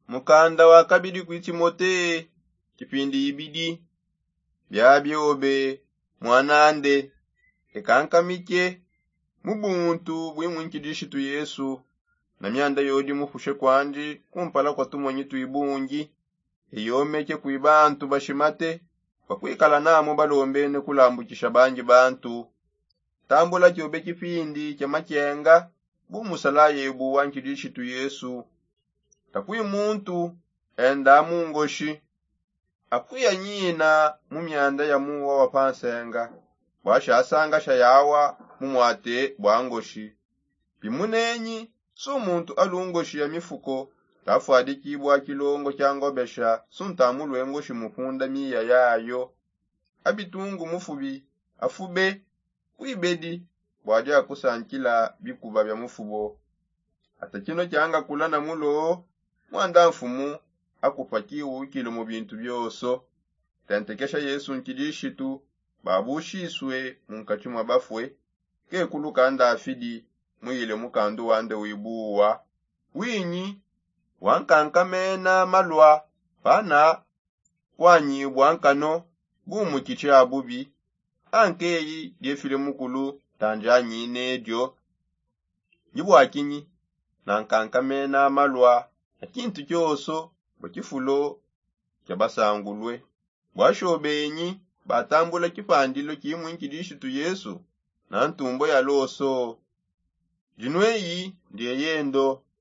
Mukanda wa kabidi ku Timote kipindi ibidi byabyobe mwanande ekankamike mubuntu bwimwinkidishitu Yesu na myanda yodi mufushe kwanji kumpala kwa tumonyitu ibungi eyomeke kuibantu bashimate bakwikala namo balombene kulambukisha banji bantu tambula kyobe kipindi kya makenga bumusalaye ebu wankidishitu Yesu takui muntu enda mungoshi akuya nyina mumyanda ya muwa wapansenga bwasha asanga shayawa mumwate bwangoshi bimunenyi so muntu alungoshi ya mifuko tafuadikibwa kilongo kyangobesha suntamulwe ngoshi mukunda miya yayo abitungu mufubi afube kuibedi bwadi akusankila bikuba bya mufubo atakino kyanga kulana mulo mwanda mfumu akupakiwa ukilo mu bintu byoso tentekesha Yesu nkidishitu babushiswe munkachumwa bafwe ke kulukanda afidi mwile mukandu wande wibuwa winyi wankankamena malwa pana wanyi bwankano bumukiche abubi ankeyi dyefile mukulu tanjanyi nedyo yibwakinyi nankankamena malwa akintu kyoso bakifulo kyabasangulwe bwashobenyi batambula kipandilo kimwinkidishitu Yesu na ntumbo ya loso jinweyi ndiye yendo